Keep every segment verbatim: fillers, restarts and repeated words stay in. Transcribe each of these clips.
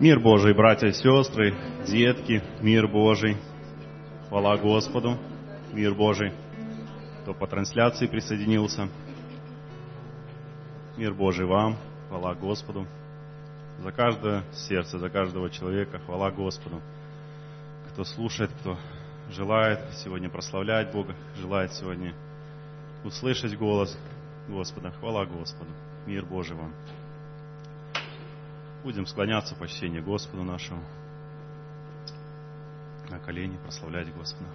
Мир Божий, братья и сестры, детки, мир Божий. Хвала Господу, мир Божий. Кто по трансляции присоединился. Мир Божий вам, хвала Господу. За каждое сердце, за каждого человека, хвала Господу. Кто слушает, кто желает сегодня прославлять Бога, желает сегодня услышать голос Господа, хвала Господу. Мир Божий вам. Будем склоняться в почтении Господу нашему, на колени прославлять Господа.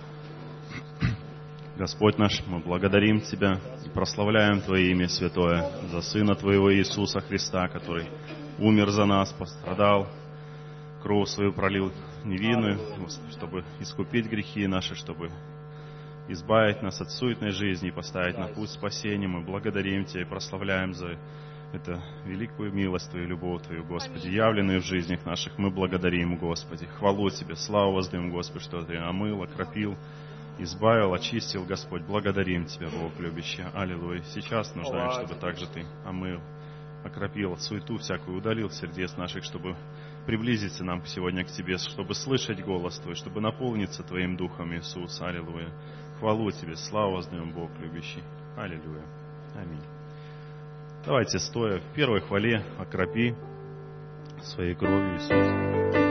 Господь наш, мы благодарим Тебя и прославляем Твое имя святое за Сына Твоего Иисуса Христа, который умер за нас, пострадал, кровь свою пролил невинную, Господи, чтобы искупить грехи наши, чтобы избавить нас от суетной жизни и поставить на путь спасения. Мы благодарим Тебя и прославляем за это великую милость Твою, любовь Твою, Господи, явленную в жизнях наших. Мы благодарим, Господи. Хвалу Тебе, славу воздаем, Господи, что Ты омыл, окропил, избавил, очистил, Господь. Благодарим Тебя, Бог любящий. Аллилуйя. Сейчас нуждаемся, чтобы также Ты омыл, окропил, суету всякую удалил сердец наших, чтобы приблизиться нам сегодня к Тебе, чтобы слышать голос Твой, чтобы наполниться Твоим Духом, Иисус. Аллилуйя. Хвалу Тебе, славу воздаем, Бог любящий. Аллилуйя. Аминь. Давайте, стоя в первой хвале, окропи своей кровью Иисуса.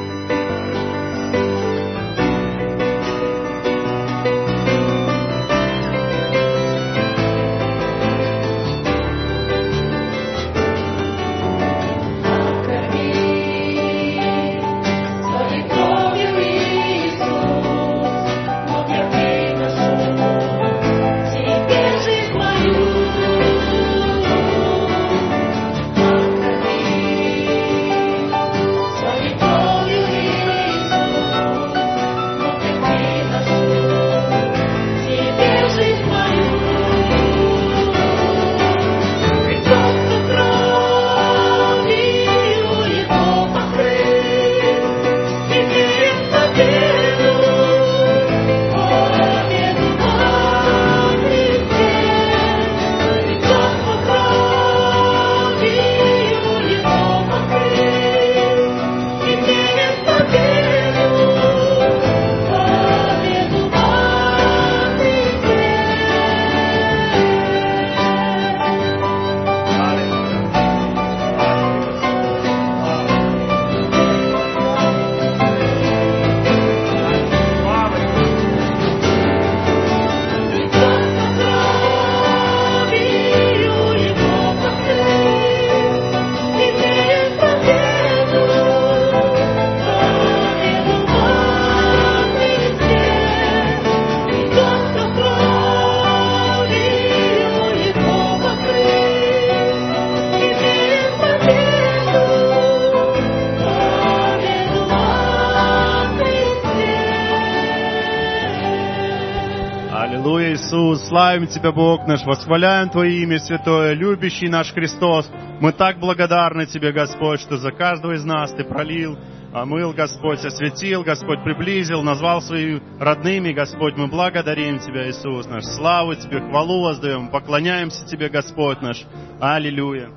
Славим Тебя, Бог наш, восхваляем Твое имя святое, любящий наш Христос. Мы так благодарны Тебе, Господь, что за каждого из нас Ты пролил, омыл, Господь, осветил, Господь, приблизил, назвал своими родными, Господь. Мы благодарим Тебя, Иисус наш. Славу Тебе, хвалу воздаем, поклоняемся Тебе, Господь наш. Аллилуйя.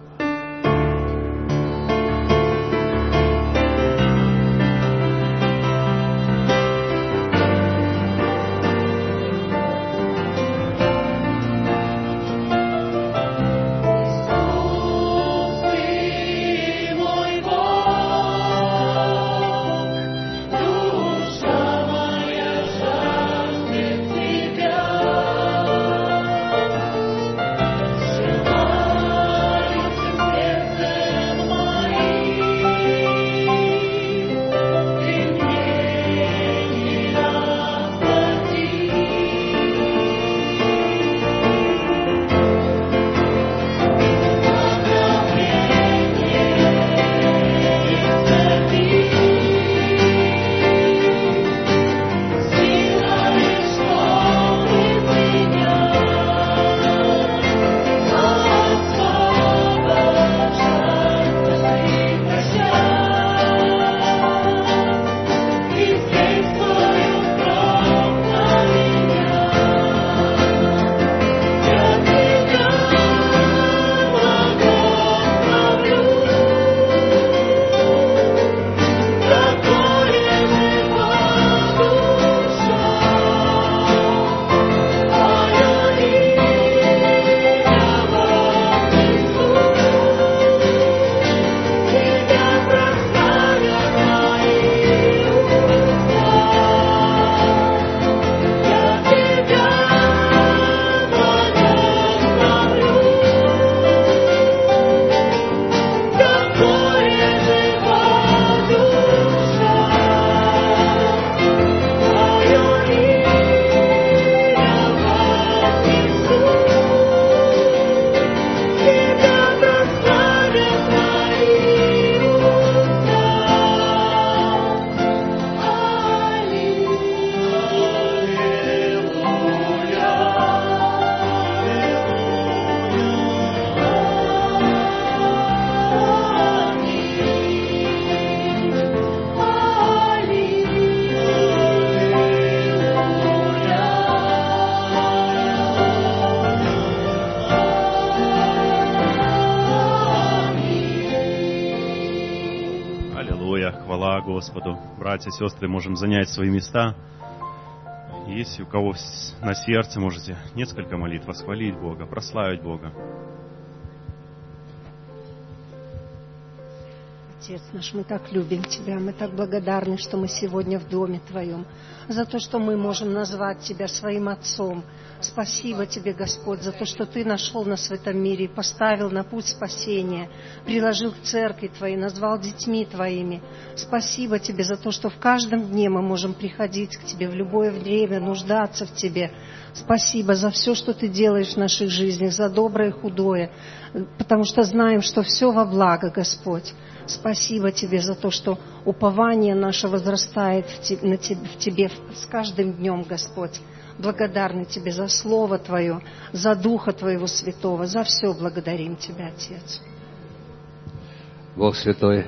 Желаю хвала Господу. Братья и сестры, можем занять свои места. Если у кого на сердце, можете несколько молитв восхвалить Бога, прославить Бога. Отец наш, мы так любим Тебя, мы так благодарны, что мы сегодня в Доме Твоем, за то, что мы можем назвать Тебя своим Отцом. Спасибо Тебе, Господь, за то, что Ты нашел нас в этом мире и поставил на путь спасения, приложил к церкви Твоей, назвал детьми Твоими. Спасибо Тебе за то, что в каждом дне мы можем приходить к Тебе в любое время, нуждаться в Тебе. Спасибо за все, что Ты делаешь в наших жизнях, за доброе и худое, потому что знаем, что все во благо, Господь. Спасибо Тебе за то, что упование наше возрастает в Тебе с каждым днем, Господь. Благодарны Тебе за Слово Твое, за Духа Твоего Святого, за все благодарим Тебя, Отец. Бог Святой,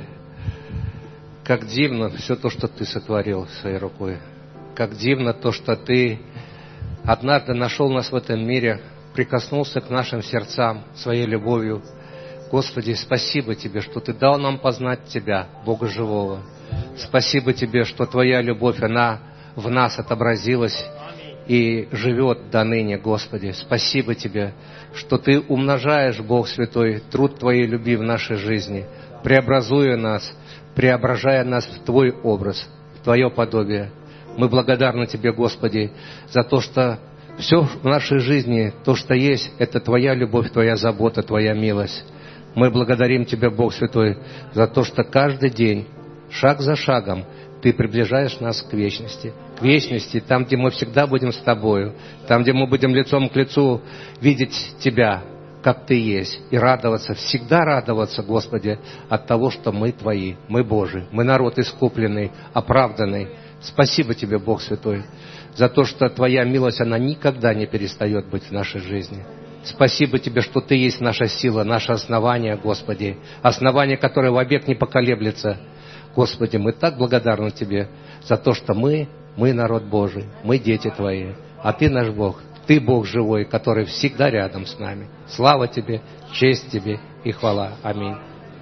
как дивно все то, что Ты сотворил своей рукой. Как дивно то, что Ты однажды нашел нас в этом мире, прикоснулся к нашим сердцам своей любовью. Господи, спасибо Тебе, что Ты дал нам познать Тебя, Бога живого. Спасибо Тебе, что Твоя любовь, она в нас отобразилась и живет до ныне, Господи. Спасибо Тебе, что Ты умножаешь, Бог Святой, труд Твоей любви в нашей жизни, преобразуя нас, преображая нас в Твой образ, в Твое подобие. Мы благодарны Тебе, Господи, за то, что все в нашей жизни, то, что есть, это Твоя любовь, Твоя забота, Твоя милость. Мы благодарим Тебя, Бог Святой, за то, что каждый день, шаг за шагом, Ты приближаешь нас к вечности. К вечности, там, где мы всегда будем с Тобою, там, где мы будем лицом к лицу видеть Тебя, как Ты есть, и радоваться, всегда радоваться, Господи, от того, что мы Твои, мы Божии, мы народ искупленный, оправданный. Спасибо Тебе, Бог Святой, за то, что Твоя милость, она никогда не перестает быть в нашей жизни. Спасибо Тебе, что Ты есть наша сила, наше основание, Господи, основание, которое вовек не поколеблется. Господи, мы так благодарны Тебе за то, что мы, мы народ Божий, мы дети Твои, а Ты наш Бог, Ты Бог живой, который всегда рядом с нами. Слава Тебе, честь Тебе и хвала. Аминь.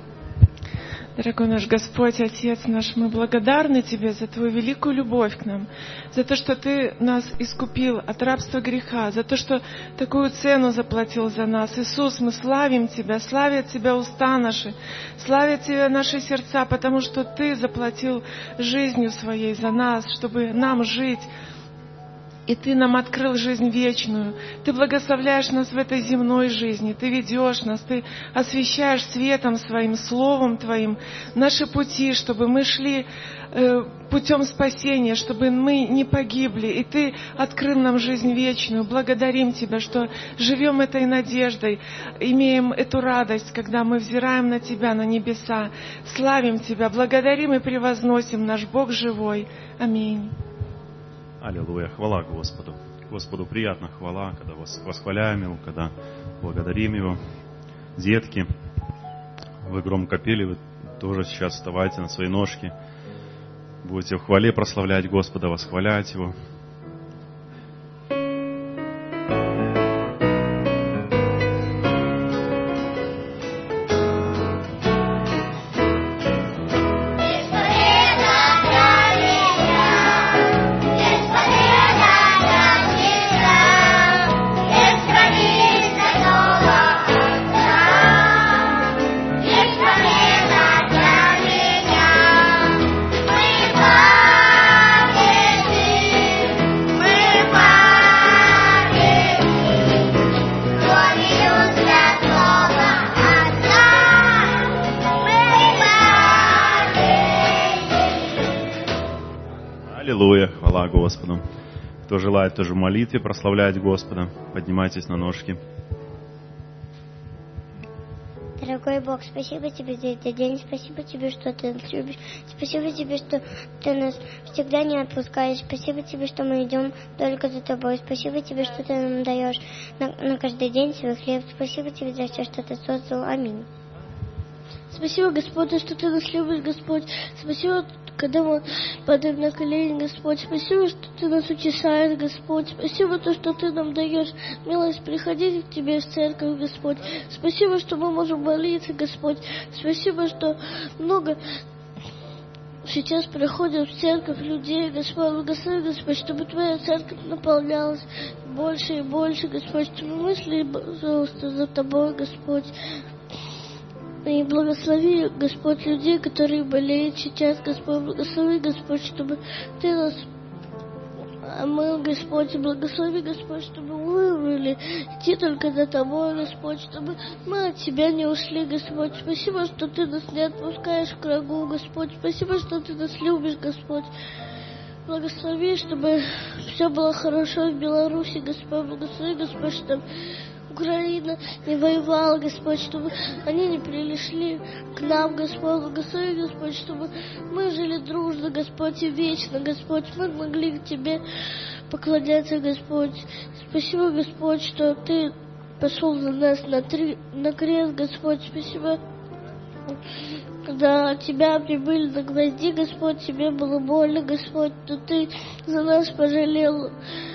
Дорогой наш Господь, Отец наш, мы благодарны Тебе за Твою великую любовь к нам, за то, что Ты нас искупил от рабства греха, за то, что такую цену заплатил за нас. Иисус, мы славим Тебя, славят Тебя уста наши, славят Тебя наши сердца, потому что Ты заплатил жизнью Своей за нас, чтобы нам жить. И Ты нам открыл жизнь вечную. Ты благословляешь нас в этой земной жизни. Ты ведешь нас, Ты освещаешь светом Своим, Словом Твоим наши пути, чтобы мы шли э, путем спасения, чтобы мы не погибли. И Ты открыл нам жизнь вечную. Благодарим Тебя, что живем этой надеждой, имеем эту радость, когда мы взираем на Тебя, на небеса. Славим Тебя, благодарим и превозносим наш Бог живой. Аминь. Аллилуйя, хвала Господу. Господу приятна хвала, когда восхваляем Его, когда благодарим Его. Детки, вы громко пели, вы тоже сейчас вставайте на свои ножки. Будете в хвале прославлять Господа, восхвалять Его. Аллилуйя, хвала Господу. Кто желает тоже в молитве прославлять Господа, поднимайтесь на ножки. Дорогой Бог, спасибо Тебе за этот день, спасибо Тебе, что Ты нас любишь, спасибо Тебе, что Ты нас всегда не отпускаешь, спасибо Тебе, что мы идем только за Тобой, спасибо Тебе, что Ты нам даешь на, на каждый день свой хлеб, спасибо Тебе за все, что Ты создал. Аминь. Спасибо, Господь, что Ты нас любишь, Господь. Спасибо, когда мы падаем на колени, Господь. Спасибо, что Ты нас утешаешь, Господь. Спасибо, то, что Ты нам даешь милость приходить к Тебе в церковь, Господь. Спасибо, что мы можем молиться, Господь. Спасибо, что много сейчас приходят в церковь людей, Господь, благослови, Господь, чтобы Твоя церковь наполнялась больше и больше, Господь, чтобы мы шли, пожалуйста, за Тобой, Господь. И благослови, Господь, людей, которые болеют сейчас, Господь, благослови, Господь, чтобы Ты нас омыл, Господь, и благослови, Господь, чтобы мы выбрали идти только за Тобой, Господь, чтобы мы от Тебя не ушли, Господь. Спасибо, что Ты нас не отпускаешь в кругу, Господь. Спасибо, что Ты нас любишь, Господь. Благослови, чтобы все было хорошо в Беларуси, Господь. Благослови, Господь, чтобы Украина не воевала, Господь, чтобы они не пришли к нам, Господь. Благослови, Господь, чтобы мы жили дружно, Господь, и вечно, Господь. Мы могли к Тебе поклоняться, Господь. Спасибо, Господь, что Ты пошел за нас на, три, на крест, Господь. Спасибо. Когда Тебя прибыли на гвозди, Господь, Тебе было больно, Господь, то Ты за нас пожалел.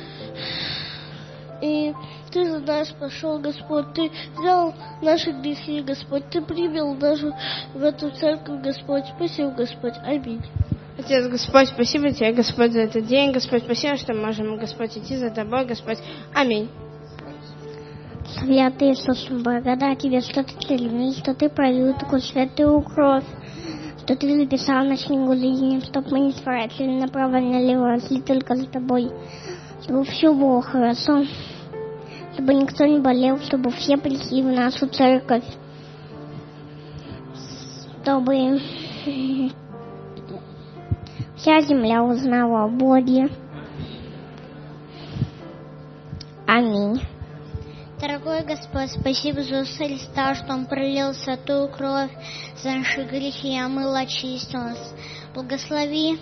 И Ты за нас пошел, Господь. Ты взял наши грехи, Господь. Ты принял нашу в эту церковь, Господь. Спасибо, Господь. Аминь. Отец, Господь, спасибо Тебе, Господь, за этот день. Господь, спасибо, что можем, Господь, идти за Тобой, Господь. Аминь. Святый Иисус, благодаря Тебе, что Ты целил, что Ты пролил такую святую кровь, что Ты записал на снегу жизни, чтобы мы не сворачивали направо и налево, шли только за Тобой, чтобы все было хорошо, чтобы никто не болел, чтобы все пришли в нашу церковь, чтобы вся земля узнала о Боге. Аминь. Дорогой Господь, спасибо за Иисуса Христа, что Он пролил святую кровь за наши грехи, омыл, очистил нас. Благослови.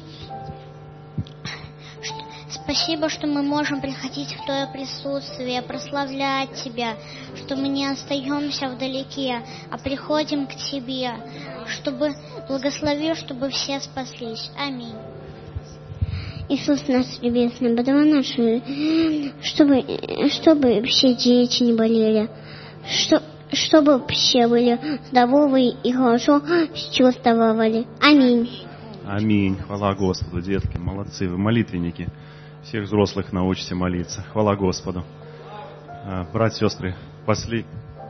Спасибо, что мы можем приходить в Твое присутствие, прославлять Тебя, что мы не остаемся вдалеке, а приходим к Тебе, чтобы благослови, чтобы все спаслись. Аминь. Иисус наш Небесный, подавай наши, чтобы, чтобы все дети не болели, что, чтобы все были здоровы и хорошо чувствовали. Аминь. Аминь. Хвала Господу, детки, молодцы, вы молитвенники. Всех взрослых научите молиться. Хвала Господу. Братья, сестры, пошли.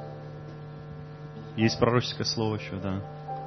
Есть пророческое слово еще, да?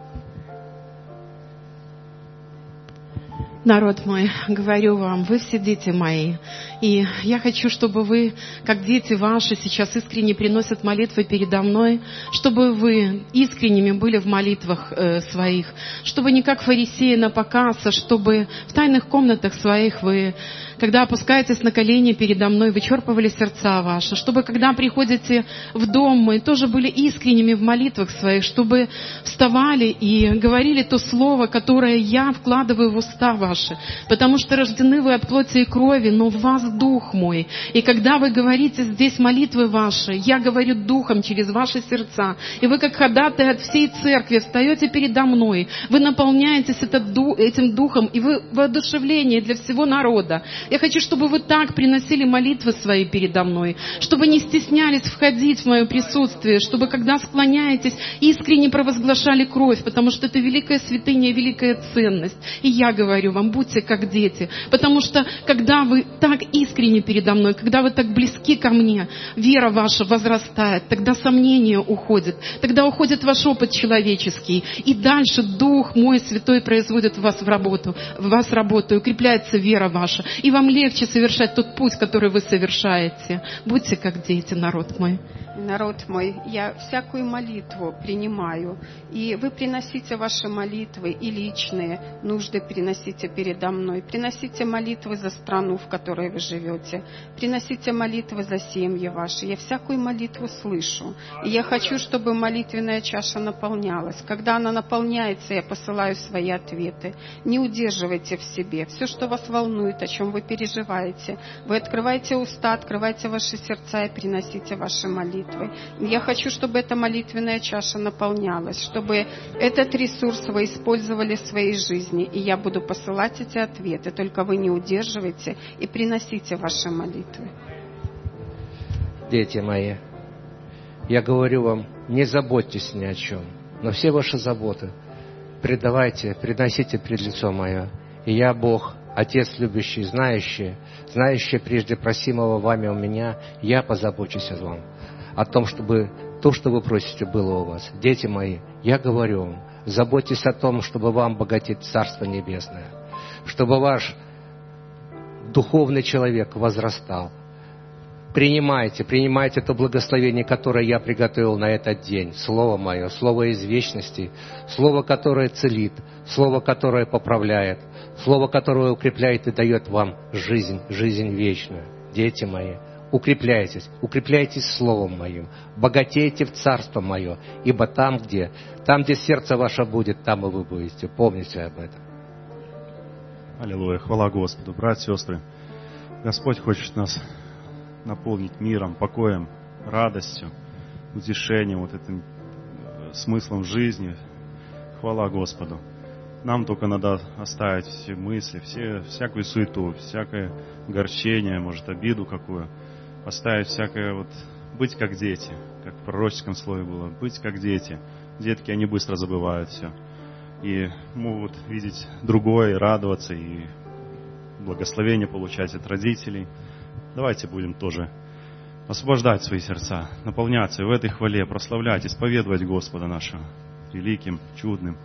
Народ мой, говорю вам, вы все дети мои, и я хочу, чтобы вы, как дети ваши, сейчас искренне приносят молитвы передо мной, чтобы вы искренними были в молитвах э, своих, чтобы не как фарисеи на показ, а чтобы в тайных комнатах своих вы, когда опускаетесь на колени передо мной, вычерпывали сердца ваши, чтобы когда приходите в дом мой, тоже были искренними в молитвах своих, чтобы вставали и говорили то слово, которое я вкладываю в уста ваши. Потому что рождены вы от плоти и крови, но в вас Дух мой. И когда вы говорите здесь молитвы ваши, я говорю Духом через ваши сердца. И вы, как ходатай от всей церкви, встаете передо мной. Вы наполняетесь этим Духом, и вы воодушевление для всего народа. Я хочу, чтобы вы так приносили молитвы свои передо мной, чтобы не стеснялись входить в мое присутствие, чтобы, когда склоняетесь, искренне провозглашали кровь, потому что это великая святыня, великая ценность. И я говорю вам, будьте как дети, потому что, когда вы так искренне передо мной, когда вы так близки ко мне, вера ваша возрастает, тогда сомнения уходят, тогда уходит ваш опыт человеческий, и дальше Дух мой Святой производит в вас в работу, в вас работу, и укрепляется вера ваша, и вам легче совершать тот путь, который вы совершаете. Будьте как дети, народ мой. Народ мой, я всякую молитву принимаю, и вы приносите ваши молитвы и личные нужды приносите передо мной. Приносите молитвы за страну, в которой вы живете. Приносите молитвы за семьи ваши. Я всякую молитву слышу. И я хочу, чтобы молитвенная чаша наполнялась. Когда она наполняется, я посылаю свои ответы. Не удерживайте в себе. Все, что вас волнует, о чем вы переживаете, вы открывайте уста, открывайте ваши сердца и приносите ваши молитвы. Я хочу, чтобы эта молитвенная чаша наполнялась, чтобы этот ресурс вы использовали в своей жизни, и я буду посылать эти ответы, только вы не удерживайте и приносите ваши молитвы. Дети мои, я говорю вам, не заботьтесь ни о чем, но все ваши заботы предавайте, приносите пред лицо мое. И я, Бог, Отец любящий, знающий, знающий прежде просимого вами у меня, я позабочусь о вам, о том, чтобы то, что вы просите, было у вас. Дети мои, я говорю вам, заботьтесь о том, чтобы вам богатеть Царство Небесное, чтобы ваш духовный человек возрастал. Принимайте, принимайте то благословение, которое я приготовил на этот день. Слово мое, слово из вечности, слово, которое целит, слово, которое поправляет, слово, которое укрепляет и дает вам жизнь, жизнь вечную. Дети мои, укрепляйтесь, укрепляйтесь Словом Моим, богатейте в Царство Мое, ибо там, где, там, где сердце ваше будет, там и вы будете. Помните об этом. Аллилуйя, хвала Господу. Братья и сестры, Господь хочет нас наполнить миром, покоем, радостью, утешением, вот этим смыслом жизни. Хвала Господу. Нам только надо оставить все мысли, все, всякую суету, всякое горчение, может, обиду какую. Оставить всякое, вот, быть как дети, как в пророческом слове было, быть как дети. Детки, они быстро забывают все. И могут видеть другое, и радоваться, и благословение получать от родителей. Давайте будем тоже освобождать свои сердца, наполняться в этой хвале, прославлять, исповедовать Господа нашего великим, чудным.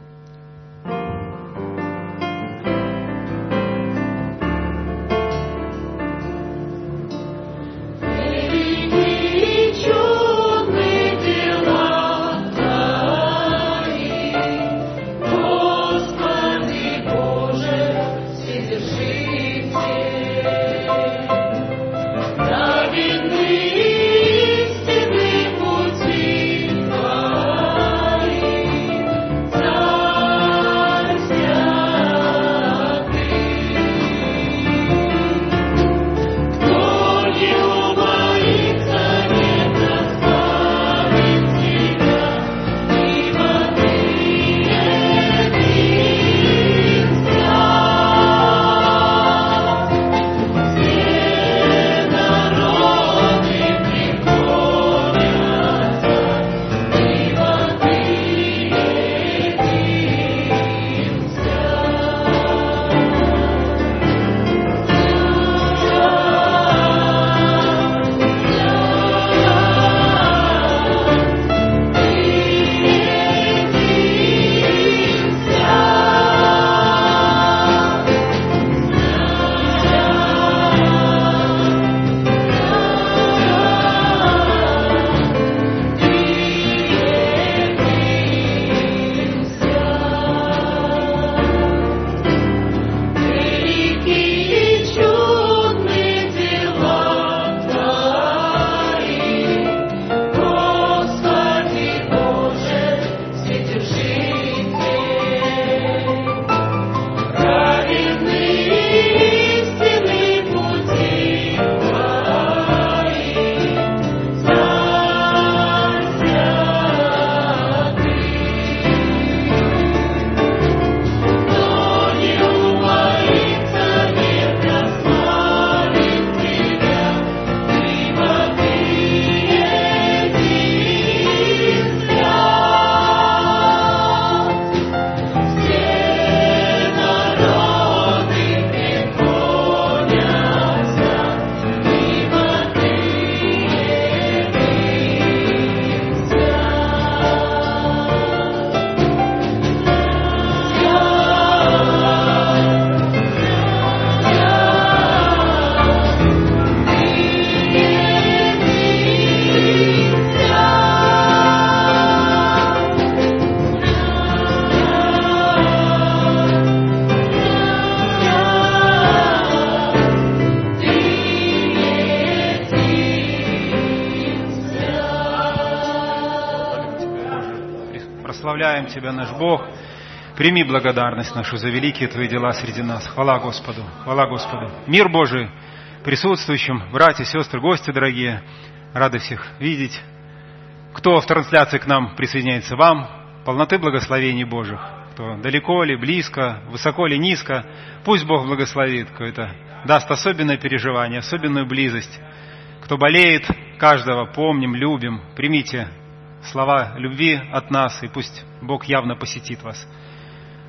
Прославляем Тебя, наш Бог. Прими благодарность нашу за великие Твои дела среди нас. Хвала Господу, хвала Господу. Мир Божий присутствующим, братья, сестры, гости дорогие. Рады всех видеть. Кто в трансляции к нам присоединяется, вам полноты благословений Божьих. Кто далеко ли, близко, высоко ли, низко, пусть Бог благословит, какое-то даст особенное переживание, особенную близость. Кто болеет, каждого помним, любим. Примите слова любви от нас, и пусть Бог явно посетит вас.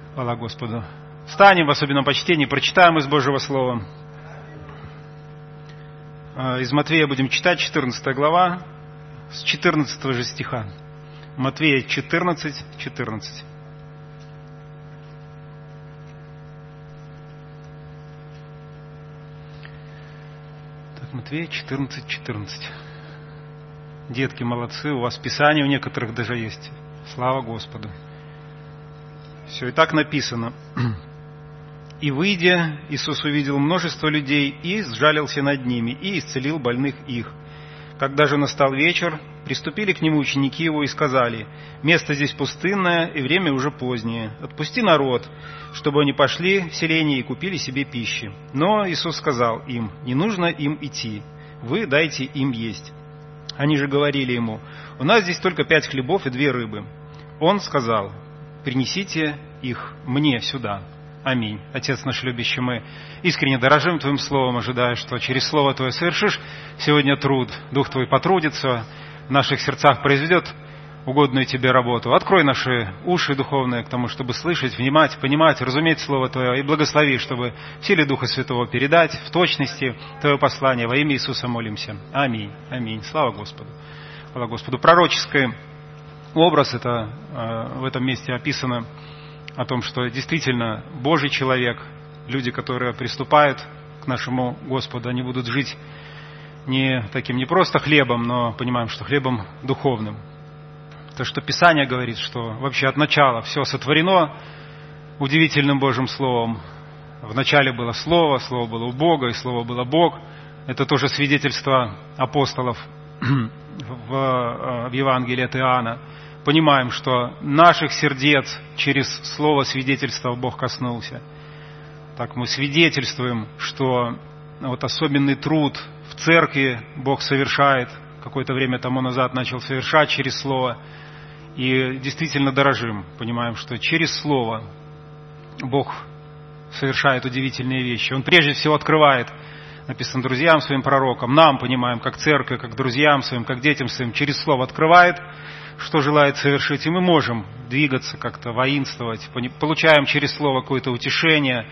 Хвала Господу. Встанем в особенном почтении, прочитаем из Божьего Слова. Из Матвея будем читать, четырнадцатая глава, с четырнадцатого же стиха. Матвея четырнадцать, четырнадцать. Так, Матвея четырнадцать, четырнадцать. Детки молодцы, у вас Писание у некоторых даже есть. Слава Господу. Все, и так написано. «И, выйдя, Иисус увидел множество людей и сжалился над ними, и исцелил больных их. Когда же настал вечер, приступили к нему ученики его и сказали: место здесь пустынное, и время уже позднее. Отпусти народ, чтобы они пошли в селение и купили себе пищи. Но Иисус сказал им: не нужно им идти, вы дайте им есть. Они же говорили ему: у нас здесь только пять хлебов и две рыбы. Он сказал: принесите их мне сюда. Аминь. Отец наш любящий, мы искренне дорожим Твоим Словом, ожидая, что через Слово Твое совершишь сегодня труд. Дух Твой потрудится, в наших сердцах произведет угодную Тебе работу. Открой наши уши духовные к тому, чтобы слышать, внимать, понимать, разуметь Слово Твое, и благослови, чтобы в силе Духа Святого передать в точности Твое послание. Во имя Иисуса молимся. Аминь. Аминь. Слава Господу. Слава Господу. Пророческий образ, это э, в этом месте описано о том, что действительно Божий человек, люди, которые приступают к нашему Господу, они будут жить не таким, не просто хлебом, но понимаем, что хлебом духовным. То, что Писание говорит, что вообще от начала все сотворено удивительным Божьим Словом. В начале было Слово, Слово было у Бога, и Слово было Бог. Это тоже свидетельство апостолов в, в Евангелии от Иоанна. Понимаем, что наших сердец через слово свидетельства Бог коснулся. Так мы свидетельствуем, что вот особенный труд в церкви Бог совершает, какое-то время тому назад начал совершать через слово, и действительно дорожим. Понимаем, что через слово Бог совершает удивительные вещи. Он прежде всего открывает, написано, друзьям своим пророкам, нам, понимаем, как церкви, как друзьям своим, как детям своим, через слово открывает, что желает совершить, и мы можем двигаться как-то, воинствовать, получаем через слово какое-то утешение,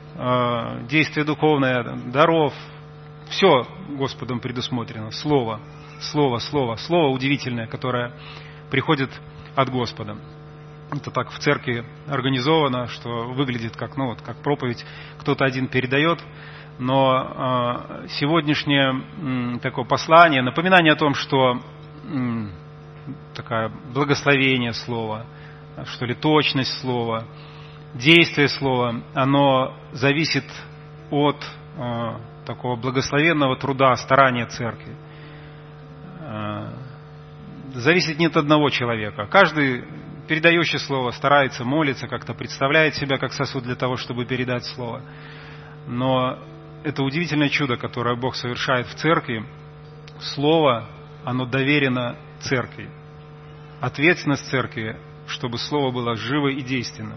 действие духовное, даров. Все Господом предусмотрено. Слово, слово, слово, слово удивительное, которое приходит от Господа. Это так в церкви организовано, что выглядит как, ну, вот, как проповедь, кто-то один передает. Но э, сегодняшнее м, такое послание, напоминание о том, что м, такое благословение слова, что ли, точность слова, действие слова, оно зависит от э, такого благословенного труда, старания церкви. Э, зависит не от одного человека. Каждый, передающий слово, старается, молится, как-то представляет себя как сосуд для того, чтобы передать слово. Но это удивительное чудо, которое Бог совершает в церкви. Слово, оно доверено церкви. Ответственность церкви, чтобы слово было живо и действенно.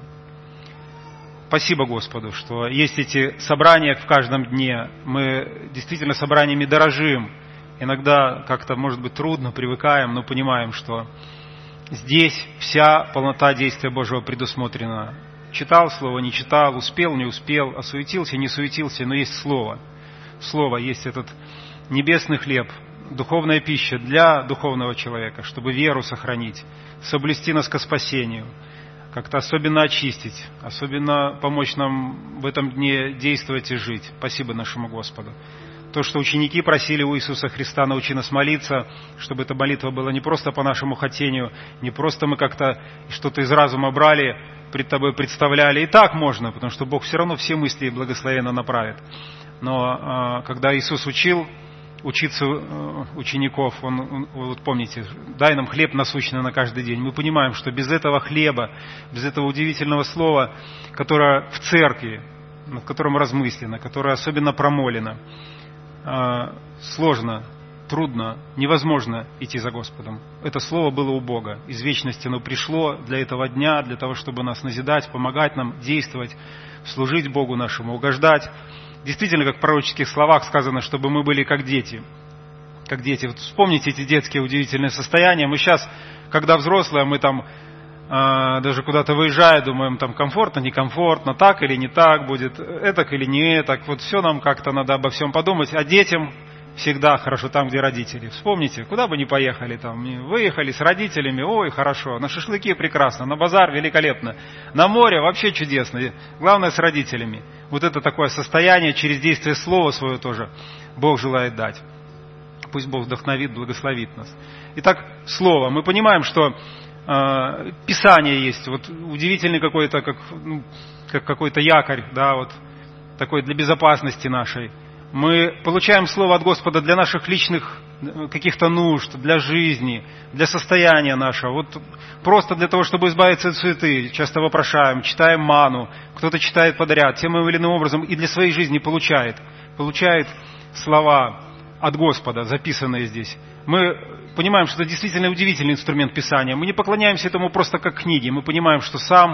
Спасибо Господу, что есть эти собрания в каждом дне. Мы действительно собраниями дорожим. Иногда как-то, может быть, трудно, привыкаем, но понимаем, что здесь вся полнота действия Божьего предусмотрена. Читал слово, не читал, успел, не успел, осуетился, не суетился, но есть слово. Слово, есть этот небесный хлеб, духовная пища для духовного человека, чтобы веру сохранить, соблюсти нас ко спасению, как-то особенно очистить, особенно помочь нам в этом дне действовать и жить. Спасибо нашему Господу. То, что ученики просили у Иисуса Христа: научи нас молиться, чтобы эта молитва была не просто по нашему хотению, не просто мы как-то что-то из разума брали, пред Тобой представляли. И так можно, потому что Бог все равно все мысли благословенно направит. Но когда Иисус учил учиться учеников, Он, он, вот помните, дай нам хлеб насущный на каждый день. Мы понимаем, что без этого хлеба, без этого удивительного слова, которое в церкви, над которым размыслено, которое особенно промолено, сложно, трудно, невозможно идти за Господом. Это слово было у Бога. Из вечности оно пришло для этого дня, для того, чтобы нас назидать, помогать нам действовать, служить Богу нашему, угождать. Действительно, как в пророческих словах сказано, чтобы мы были как дети. Как дети. Вот вспомните эти детские удивительные состояния. Мы сейчас, когда взрослые, мы там даже куда-то выезжая, думаем, там комфортно, некомфортно, так или не так будет, этак или не этак. Вот все нам как-то надо обо всем подумать. А детям всегда хорошо там, где родители. Вспомните, куда бы ни поехали, там, выехали с родителями, ой, хорошо, на шашлыки прекрасно, на базар великолепно, на море вообще чудесно, главное с родителями. Вот это такое состояние через действие слова свое тоже Бог желает дать. Пусть Бог вдохновит, благословит нас. Итак, слово. Мы понимаем, что э, Писание есть, вот удивительный какой-то, как, ну, как какой-то якорь, да, вот такой для безопасности нашей. Мы получаем Слово от Господа для наших личных каких-то нужд, для жизни, для состояния нашего. Вот просто для того, чтобы избавиться от суеты. Часто вопрошаем, читаем ману, кто-то читает подряд, тем или иным образом и для своей жизни получает. Получает слова от Господа, записанные здесь. Мы понимаем, что это действительно удивительный инструмент Писания. Мы не поклоняемся этому просто как книге. Мы понимаем, что сам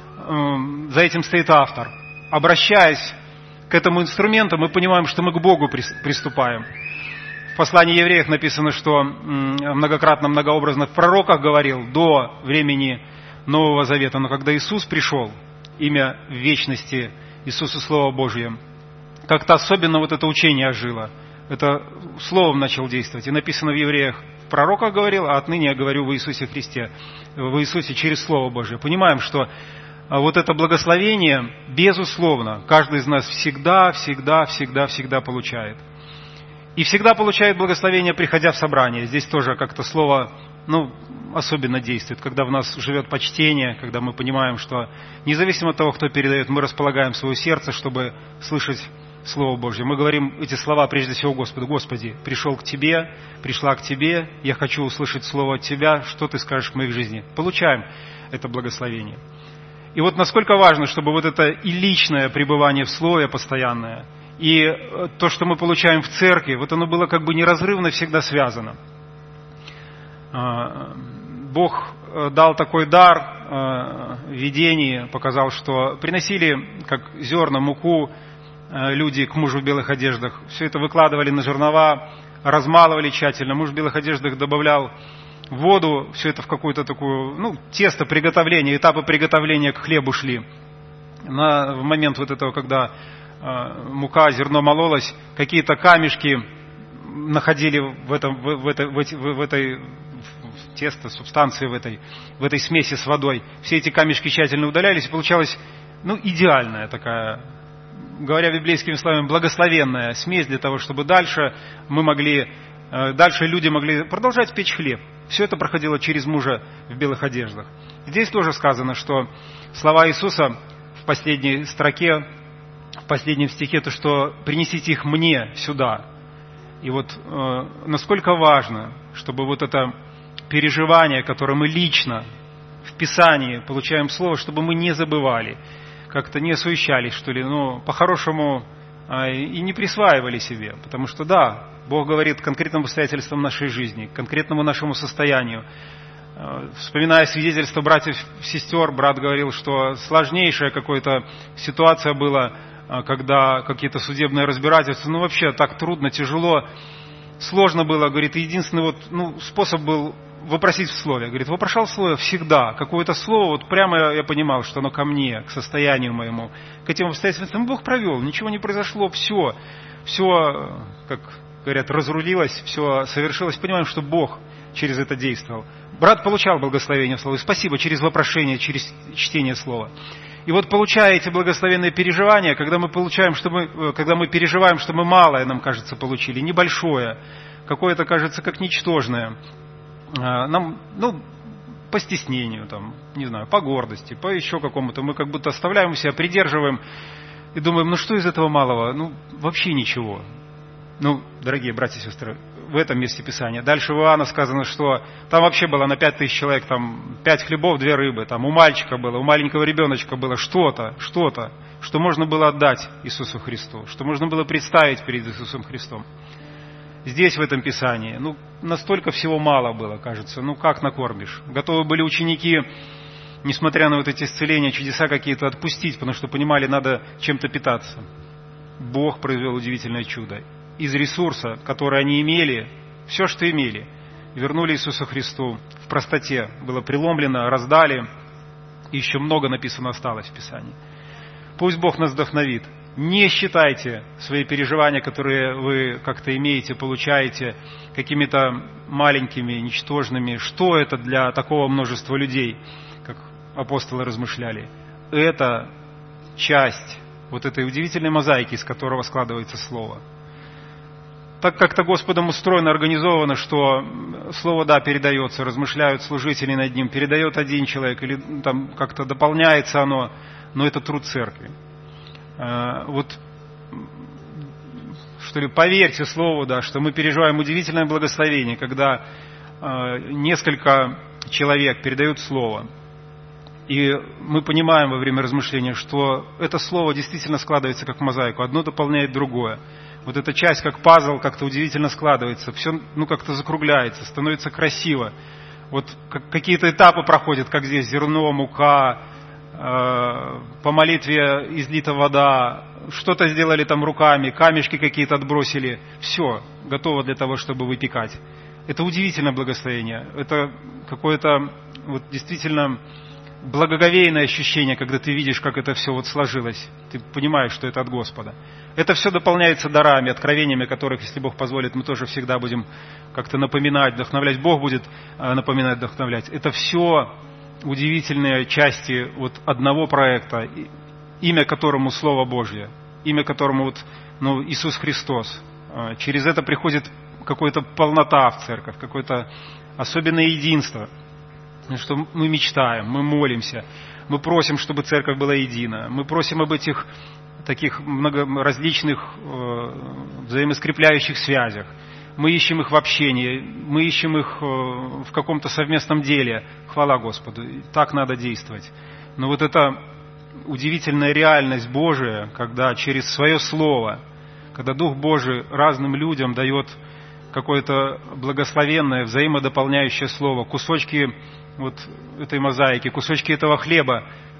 э, за этим стоит автор. Обращаясь к этому инструменту, мы понимаем, что мы к Богу приступаем. В послании евреев написано, что многократно, многообразно в пророках говорил до времени Нового Завета, но когда Иисус пришел, имя в вечности, Иисусу Слово Божье, как-то особенно вот это учение ожило. Это словом начал действовать. И написано в евреях, в пророках говорил, а отныне я говорю в Иисусе Христе, в Иисусе через Слово Божье. Понимаем, что вот это благословение, безусловно, каждый из нас всегда, всегда, всегда, всегда получает. И всегда получает благословение, приходя в собрание. Здесь тоже как-то слово, ну, особенно действует, когда в нас живет почтение, когда мы понимаем, что независимо от того, кто передает, мы располагаем свое сердце, чтобы слышать Слово Божье. Мы говорим эти слова прежде всего Господу. Господи, пришел к Тебе, пришла к Тебе, я хочу услышать Слово от Тебя, что Ты скажешь в моей жизни. Получаем это благословение. И вот насколько важно, чтобы вот это и личное пребывание в Слове постоянное, и то, что мы получаем в церкви, вот оно было как бы неразрывно всегда связано. Бог дал такой дар в видении, показал, что приносили, как зерна, муку, люди к мужу в белых одеждах. Все это выкладывали на жернова, размалывали тщательно. Муж в белых одеждах добавлял воду, все это в какую-то такую, ну, тесто приготовления, этапы приготовления к хлебу шли. На, в момент вот этого, когда э, мука, зерно мололось, какие-то камешки находили в, этом, в, в, этой, в, в этой в тесто, субстанции в этой, в этой смеси с водой. Все эти камешки тщательно удалялись, и получалась, ну, идеальная такая, говоря библейскими словами, благословенная смесь для того, чтобы дальше мы могли, э, дальше люди могли продолжать печь хлеб. Все это проходило через мужа в белых одеждах. Здесь тоже сказано, что слова Иисуса в последней строке, в последнем стихе, то, что принесите их мне сюда. И вот э, насколько важно, чтобы вот это переживание, которое мы лично в Писании получаем слово, чтобы мы не забывали, как-то не осуещались, что ли, ну, по-хорошему э, и не присваивали себе. Потому что, да, Бог говорит конкретным обстоятельствам нашей жизни, конкретному нашему состоянию. Вспоминая свидетельство братьев и сестер, брат говорил, что сложнейшая какая-то ситуация была, когда какие-то судебные разбирательства, ну вообще так трудно, тяжело, сложно было, говорит, единственный вот, ну, способ был вопросить в слове. Говорит, вопрошал в слове всегда, какое-то слово, вот прямо я понимал, что оно ко мне, к состоянию моему, к этим обстоятельствам Бог провел, ничего не произошло, все, все, как говорят, разрулилось, все совершилось. Понимаем, что Бог через это действовал. Брат получал благословение в слове. Спасибо, через вопрошение, через чтение слова. И вот получая эти благословенные переживания, когда мы получаем, что мы, когда мы переживаем, что мы малое, нам кажется, получили, небольшое, какое-то кажется как ничтожное, нам, ну, по стеснению, там, не знаю, по гордости, по еще какому-то, мы как будто оставляем себя, придерживаем и думаем, ну что из этого малого? Ну, вообще ничего. Ну, дорогие братья и сестры, в этом месте Писания. Дальше в Иоанна сказано, что там вообще было на пять тысяч человек, там пять хлебов, две рыбы, там у мальчика было, у маленького ребеночка было что-то, что-то, что можно было отдать Иисусу Христу, что можно было представить перед Иисусом Христом. Здесь, в этом Писании, ну, настолько всего мало было, кажется, ну, как накормишь? Готовы были ученики, несмотря на вот эти исцеления, чудеса какие-то отпустить, потому что понимали, надо чем-то питаться. Бог произвел удивительное чудо. Из ресурса, который они имели, все, что имели, вернули Иисусу Христу в простоте. Было преломлено, раздали, И еще много написано осталось в Писании. Пусть Бог нас вдохновит. Не считайте свои переживания, которые вы как-то имеете, получаете, какими-то маленькими, ничтожными. Что это для такого множества людей, как апостолы размышляли? Это часть вот этой удивительной мозаики, из которого складывается Слово. Так как-то Господом устроено, организовано, что Слово, да, передается, размышляют служители над ним, передает один человек, или там как-то дополняется оно, но это труд церкви. Вот, что ли, поверьте Слову, да, что мы переживаем удивительное благословение, когда несколько человек передают Слово. И мы понимаем во время размышления, что это Слово действительно складывается как мозаику, одно дополняет другое. Вот эта часть, как пазл, как-то удивительно складывается, все, ну, как-то закругляется, становится красиво. Вот как, какие-то этапы проходят, как здесь зерно, мука, э, по молитве излита вода, что-то сделали там руками, камешки какие-то отбросили. Все готово для того, чтобы выпекать. Это удивительное благословение. Это какое-то вот действительно благоговейное ощущение, когда ты видишь, как это все вот сложилось. Ты понимаешь, что это от Господа. Это все дополняется дарами, откровениями, которых, если Бог позволит, мы тоже всегда будем как-то напоминать, вдохновлять. Бог будет напоминать, вдохновлять. Это все удивительные части вот одного проекта, имя которому Слово Божье, имя которому вот, ну, Иисус Христос. Через это приходит какая-то полнота в церковь, какое-то особенное единство. Что мы мечтаем, мы молимся, мы просим, чтобы церковь была едина, мы просим об этих таких много различных э, взаимоскрепляющих связях, мы ищем их в общении, мы ищем их э, в каком-то совместном деле. Хвала Господу, так надо действовать. Но вот эта удивительная реальность Божия, когда через свое Слово, когда Дух Божий разным людям дает какое-то благословенное, взаимодополняющее Слово, кусочки вот этой мозаики, кусочки этого хлеба,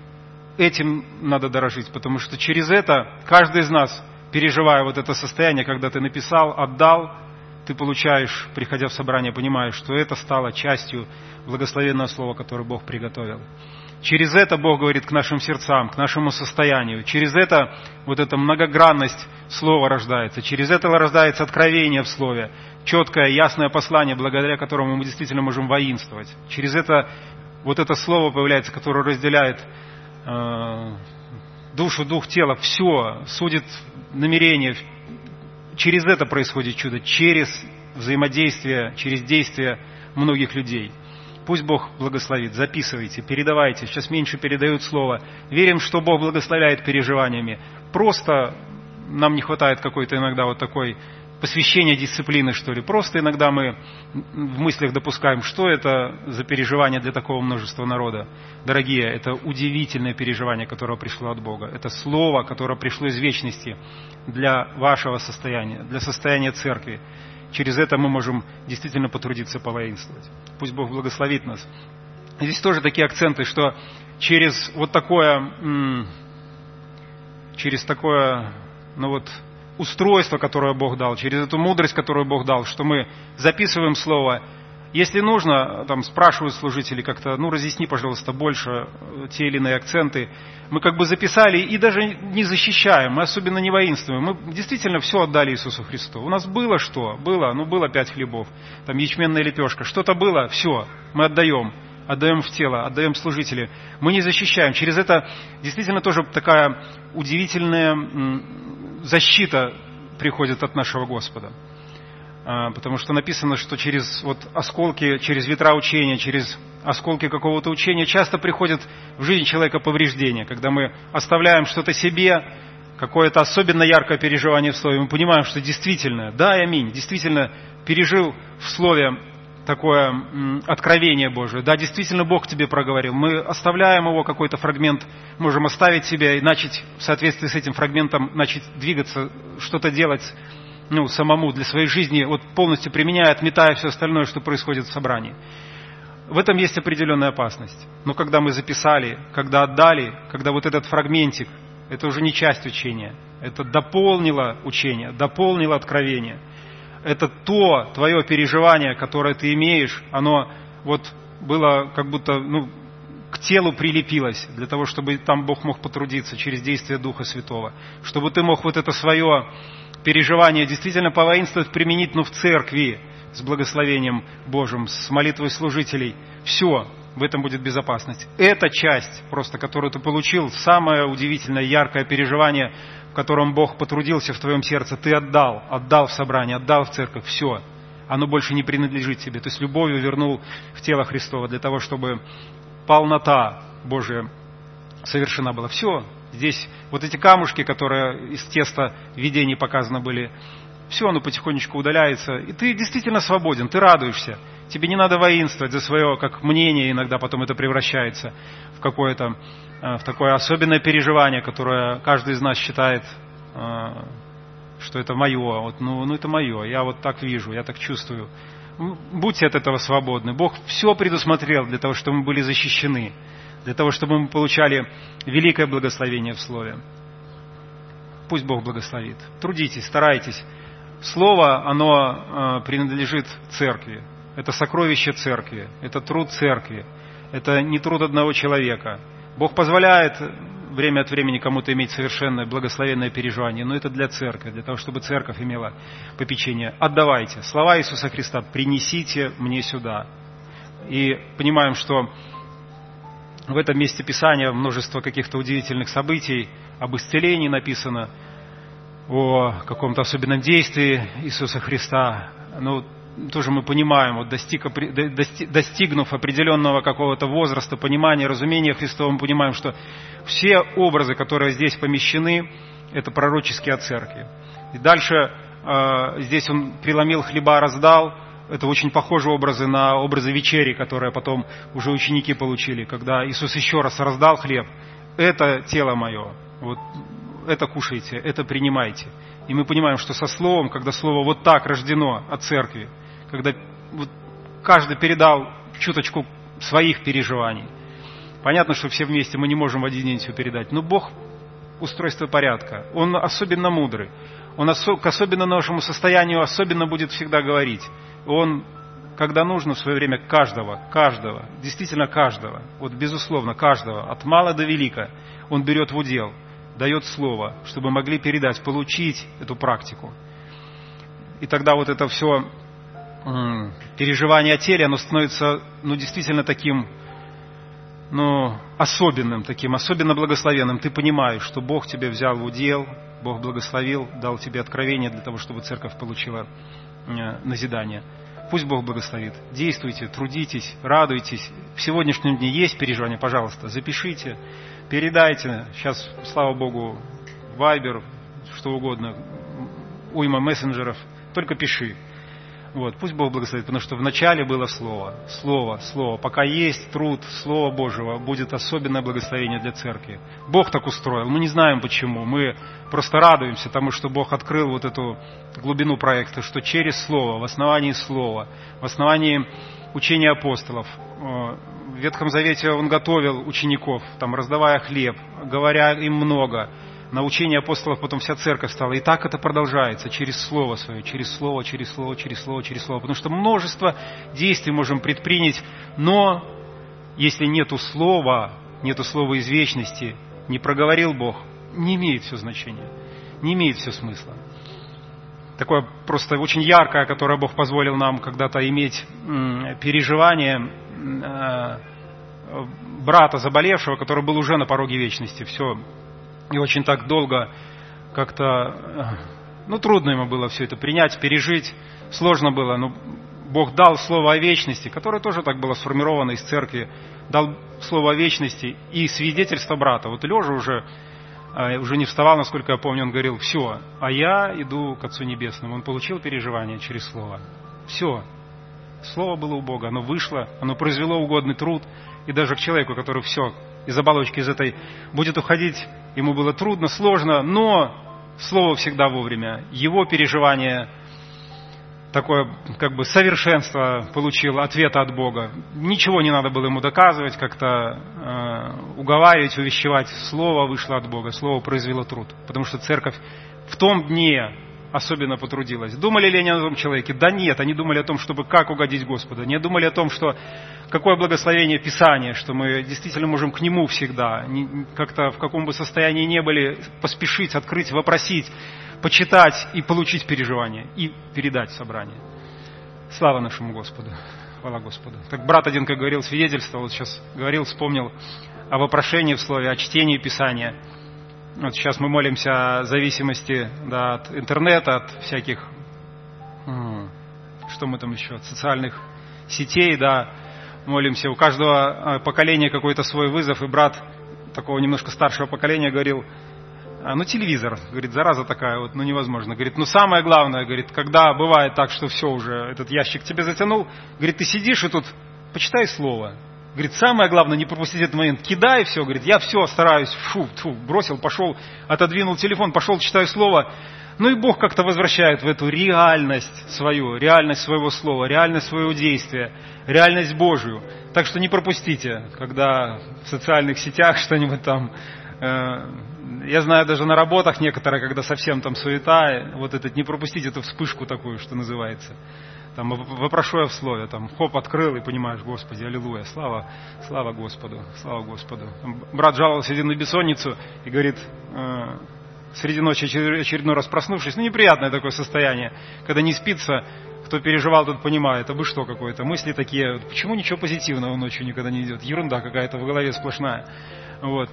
этим надо дорожить, потому что через это каждый из нас, переживая вот это состояние, когда ты написал, отдал, ты получаешь, приходя в собрание, понимаешь, что это стало частью благословенного слова, которое Бог приготовил. Через это Бог говорит к нашим сердцам, к нашему состоянию. Через это вот эта многогранность слова рождается. Через это рождается откровение в слове. Четкое, ясное послание, благодаря которому мы действительно можем воинствовать. Через это вот это слово появляется, которое разделяет э, душу, дух, тело. Все, судит намерение. Через это происходит чудо. Через взаимодействие, через действие многих людей. Пусть Бог благословит. Записывайте, передавайте. Сейчас меньше передают слово. Верим, что Бог благословляет переживаниями. Просто нам не хватает какой-то иногда вот такой посвящения дисциплины, что ли. Просто иногда мы в мыслях допускаем, что это за переживание для такого множества народа. Дорогие, это удивительное переживание, которое пришло от Бога. Это слово, которое пришло из вечности для вашего состояния, для состояния церкви. Через это мы можем действительно потрудиться повоинствовать. Пусть Бог благословит нас. Здесь тоже такие акценты, что через вот такое, через такое, ну вот, устройство, которое Бог дал, через эту мудрость, которую Бог дал, что мы записываем слово. Если нужно, там спрашивают служители как-то, ну разъясни, пожалуйста, больше те или иные акценты. Мы как бы записали и даже не защищаем, мы особенно не воинствуем. Мы действительно все отдали Иисусу Христу. У нас было что? Было, ну было пять хлебов, там ячменная лепешка. Что-то было, все, мы отдаем. Отдаем в тело, отдаем служителям. Мы не защищаем. Через это действительно тоже такая удивительная защита приходит от нашего Господа. Потому что написано, что через вот осколки, через ветра учения, через осколки какого-то учения часто приходит в жизнь человека повреждение. Когда мы оставляем что-то себе, какое-то особенно яркое переживание в слове, мы понимаем, что действительно, да и аминь, действительно пережил в слове такое м, откровение Божие. Да, действительно Бог тебе проговорил. Мы оставляем его, какой-то фрагмент, можем оставить себя и начать в соответствии с этим фрагментом начать двигаться, что-то делать, ну, самому для своей жизни, вот полностью применяя, отметая все остальное, что происходит в собрании. В этом есть определенная опасность. Но когда мы записали, когда отдали, когда вот этот фрагментик, это уже не часть учения, это дополнило учение, дополнило откровение. Это то твое переживание, которое ты имеешь, оно вот было как будто, ну, к телу прилепилось, для того, чтобы там Бог мог потрудиться через действие Духа Святого, чтобы ты мог вот это свое переживание действительно повоинствовать, применить, ну, в церкви, с благословением Божьим, с молитвой служителей. Все, в этом будет безопасность. Эта часть, просто которую ты получил, самое удивительное, яркое переживание, в котором Бог потрудился в твоем сердце, ты отдал, отдал в собрание, отдал в церковь, все. Оно больше не принадлежит тебе. То есть любовью вернул в тело Христова для того, чтобы полнота Божия совершена была. Все. Здесь вот эти камушки, которые из теста видений показаны были, все, оно потихонечку удаляется. И ты действительно свободен, ты радуешься. Тебе не надо воинствовать за свое, как мнение, иногда потом это превращается в какое-то, в такое особенное переживание, которое каждый из нас считает, что это мое. Вот, ну, ну это мое, я вот так вижу, я так чувствую. Будьте от этого свободны. Бог все предусмотрел для того, чтобы мы были защищены, для того, чтобы мы получали великое благословение в Слове. Пусть Бог благословит. Трудитесь, старайтесь. Слово, оно э, принадлежит церкви. Это сокровище церкви, это труд церкви, это не труд одного человека. Бог позволяет время от времени кому-то иметь совершенное благословенное переживание, но это для церкви, для того, чтобы церковь имела попечение. Отдавайте. Слова Иисуса Христа: принесите мне сюда. И понимаем, что в этом месте Писания множество каких-то удивительных событий, об исцелении написано, о каком-то особенном действии Иисуса Христа. Но тоже мы понимаем, вот достиг, достигнув определенного какого-то возраста, понимания, разумения Христова, мы понимаем, что все образы, которые здесь помещены, это пророческие о церкви. И дальше э, здесь он преломил хлеба, раздал. Это очень похожие образы на образы вечери, которые потом уже ученики получили, когда Иисус еще раз раздал хлеб. Это тело мое. Вот это кушайте, это принимайте. И мы понимаем, что со словом, когда слово вот так рождено от церкви, когда вот каждый передал чуточку своих переживаний. Понятно, что все вместе мы не можем в один день все передать, но Бог устройство порядка. Он особенно мудрый. Он осо- к особенно нашему состоянию особенно будет всегда говорить. Он, когда нужно, в свое время каждого, каждого, действительно каждого, вот безусловно каждого, от мала до велика, он берет в удел, дает слово, чтобы могли передать, получить эту практику. И тогда вот это все м- переживание о теле, оно становится, ну, действительно таким, ну, особенным, таким, особенно благословенным. Ты понимаешь, что Бог тебя взял в удел, Бог благословил, дал тебе откровение для того, чтобы церковь получила э, назидание. Пусть Бог благословит. Действуйте, трудитесь, радуйтесь. В сегодняшнем дне есть переживания, пожалуйста, запишите, передайте. Сейчас, слава Богу, Вайбер, что угодно, уйма мессенджеров. Только пиши. Вот, пусть Бог благословит, потому что вначале было Слово. Слово, Слово. Пока есть труд Слова Божьего, будет особенное благословение для церкви. Бог так устроил. Мы не знаем почему. Мы просто радуемся тому, что Бог открыл вот эту глубину проекта, что через Слово, в основании Слова, в основании учения апостолов, в Ветхом Завете Он готовил учеников, там, раздавая хлеб, говоря им много. На учение апостолов потом вся церковь стала. И так это продолжается через Слово Свое, через Слово, через Слово, через Слово, через Слово. Потому что множество действий можем предпринять, но если нету Слова, нету Слова из вечности, не проговорил Бог, не имеет все значения, не имеет все смысла. Такое просто очень яркое, которое Бог позволил нам когда-то иметь переживание брата заболевшего, который был уже на пороге вечности. Все. И очень так долго как-то, ну, трудно ему было все это принять, пережить, сложно было, но Бог дал слово о вечности, которое тоже так было сформировано из церкви, дал слово о вечности и свидетельство брата. Вот лежа уже, уже не вставал, насколько я помню, он говорил: все, а я иду к Отцу Небесному. Он получил переживание через слово. Все. Слово было у Бога, оно вышло, оно произвело угодный труд, и даже к человеку, который все из оболочки, из этой будет уходить, ему было трудно, сложно, но Слово всегда вовремя. Его переживание, такое как бы совершенство получило, ответа от Бога. Ничего не надо было ему доказывать, как-то э, уговаривать, увещевать. Слово вышло от Бога, Слово произвело труд. Потому что церковь в том дне, особенно потрудилась. Думали ли они о том человеке? Да нет, они думали о том, чтобы как угодить Господу. Они думали о том, что какое благословение Писания, что мы действительно можем к Нему всегда, как-то в каком бы состоянии не были, поспешить, открыть, вопросить, почитать и получить переживание, и передать в собрание. Слава нашему Господу. Хвала Господу. Так брат один, как говорил, свидетельствовал, вот сейчас говорил, вспомнил о вопрошении в слове, о чтении Писания. Вот сейчас мы молимся о зависимости, да, от интернета, от всяких, что мы там еще, от социальных сетей, да, молимся. У каждого поколения какой-то свой вызов, и брат такого немножко старшего поколения говорил, ну телевизор, говорит, зараза такая, вот, ну невозможно. Говорит, ну самое главное, говорит, когда бывает так, что все уже, этот ящик тебе затянул, говорит, ты сидишь и тут почитай слово. Говорит, самое главное, не пропустить этот момент. Кидай все, говорит, я все стараюсь, фу, фу, бросил, пошел, отодвинул телефон, пошел, читаю слово. Ну и Бог как-то возвращает в эту реальность свою, реальность своего слова, реальность своего действия, реальность Божию. Так что не пропустите, когда в социальных сетях что-нибудь там... Э, я знаю даже на работах некоторые, когда совсем там суета, вот этот, не пропустить эту вспышку такую, что называется. Там вопрошу я в слове, там хоп, открыл и понимаешь, Господи, аллилуйя, слава, слава Господу, слава Господу. Там брат жаловался один на бессонницу и говорит, э, среди ночи очередной раз проснувшись, ну неприятное такое состояние, когда не спится, кто переживал, тот понимает, а вы что какое-то, мысли такие, почему ничего позитивного ночью никогда не идет, ерунда какая-то в голове сплошная, вот.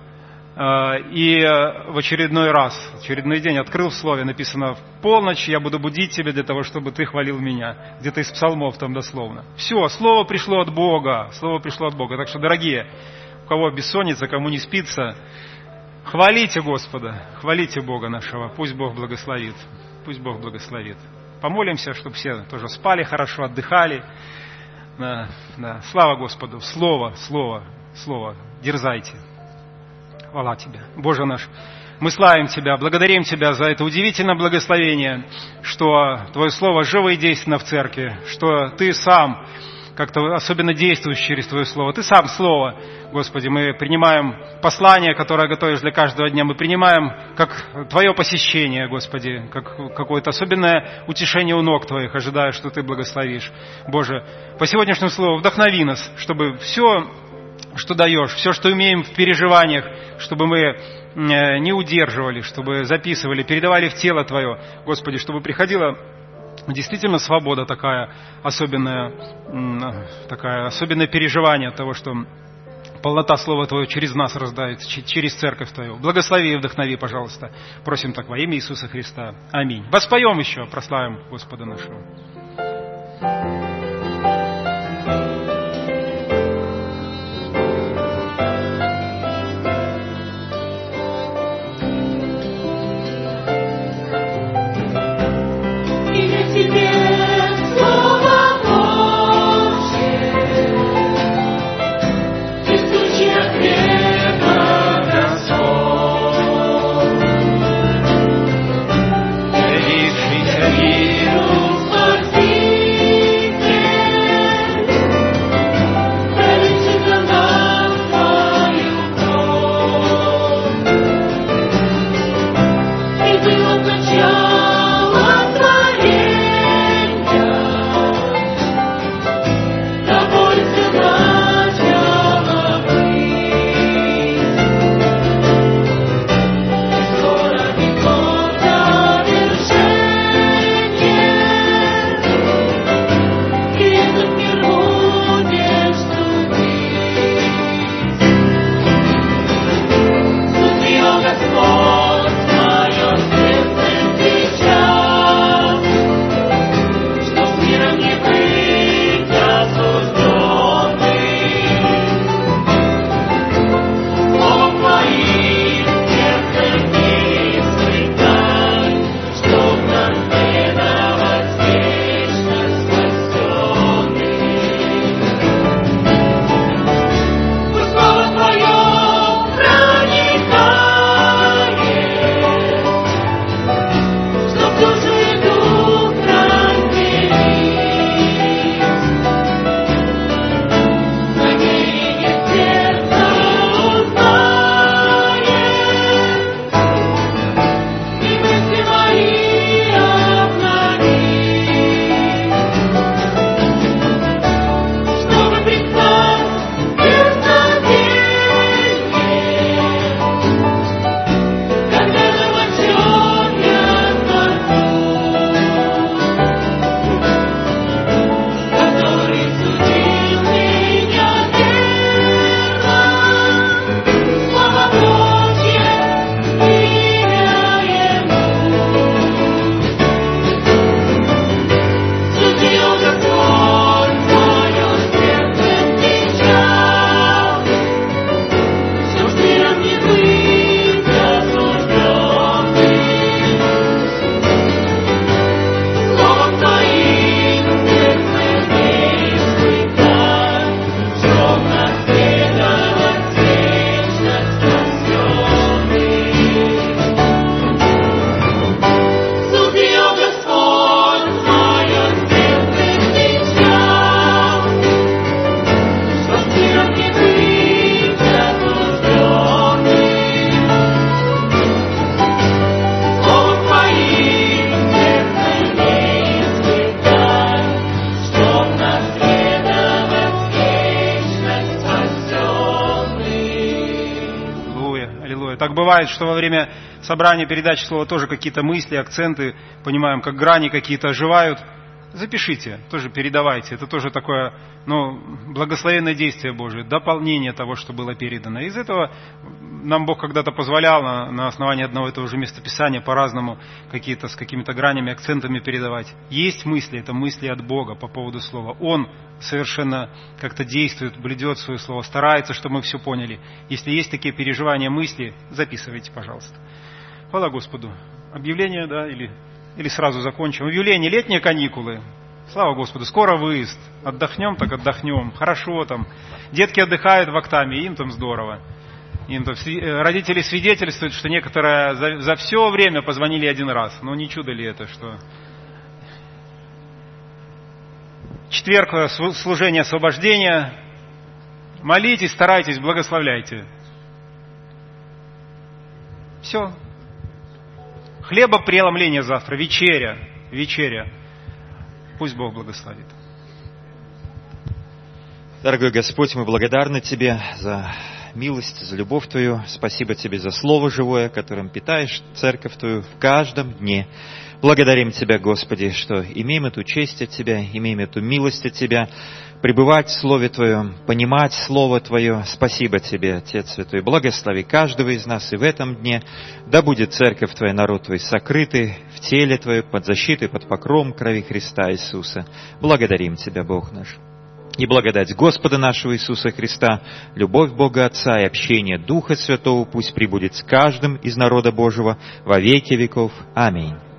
И в очередной раз, в очередной день открыл в слове, написано, в полночь я буду будить тебя для того, чтобы ты хвалил меня. Где-то из псалмов там дословно. Все, слово пришло от Бога, слово пришло от Бога. Так что, дорогие, у кого бессонница, кому не спится, хвалите Господа, хвалите Бога нашего, пусть Бог благословит, пусть Бог благословит. Помолимся, чтобы все тоже спали хорошо, отдыхали. Да, да. Слава Господу, слово, слово, слово, дерзайте. Хвала Тебе, Боже наш. Мы славим Тебя, благодарим Тебя за это удивительное благословение, что Твое Слово живо и действенно в церкви, что Ты сам как-то особенно действуешь через Твое Слово. Ты сам Слово, Господи, мы принимаем послание, которое готовишь для каждого дня, мы принимаем как Твое посещение, Господи, как какое-то особенное утешение у ног Твоих, ожидая, что Ты благословишь. Боже, по сегодняшнему Слову вдохнови нас, чтобы все, что даешь, все, что умеем в переживаниях, чтобы мы не удерживали, чтобы записывали, передавали в тело Твое, Господи, чтобы приходила действительно свобода такая, особенная, такая, особенное переживание от того, что полнота Слова Твоего через нас раздается, через Церковь Твою. Благослови и вдохнови, пожалуйста. Просим так во имя Иисуса Христа. Аминь. Воспоем еще, прославим Господа нашего. Явившийся миру спаситель. Так бывает, что во время собрания, передачи слова тоже какие-то мысли, акценты, понимаем, как грани какие-то оживают. Запишите, тоже передавайте. Это тоже такое, ну, благословенное действие Божие, дополнение того, что было передано. Из этого нам Бог когда-то позволял на, на основании одного и того же местописания по-разному какие-то с какими-то гранями, акцентами передавать. Есть мысли, это мысли от Бога по поводу слова. Он совершенно как-то действует, блюдет свое слово, старается, чтобы мы все поняли. Если есть такие переживания, мысли, записывайте, пожалуйста. Хвала Господу. Объявление, да, или... Или сразу закончим. Объявление: летние каникулы. Слава Господу, скоро выезд. Отдохнем, так отдохнем. Хорошо там. Детки отдыхают в Актаме, им там здорово. Им там родители свидетельствуют, что некоторые за, за все время позвонили один раз. Но не чудо ли это, что... Четверг, служение освобождения. Молитесь, старайтесь, благословляйте. Все. Хлебопреломление завтра, вечеря, вечеря. Пусть Бог благословит. Дорогой Господь, мы благодарны Тебе за милость, за любовь Твою. Спасибо Тебе за Слово живое, которым питаешь Церковь Твою в каждом дне. Благодарим Тебя, Господи, что имеем эту честь от Тебя, имеем эту милость от Тебя, пребывать в Слове Твоем, понимать Слово Твое. Спасибо Тебе, Отец Святой. Благослови каждого из нас и в этом дне. Да будет Церковь Твоя, народ Твой, сокрытый в теле Твоем, под защитой, под покровом крови Христа Иисуса. Благодарим Тебя, Бог наш. И благодать Господа нашего Иисуса Христа, любовь Бога Отца и общение Духа Святого пусть пребудет с каждым из народа Божьего во веки веков. Аминь.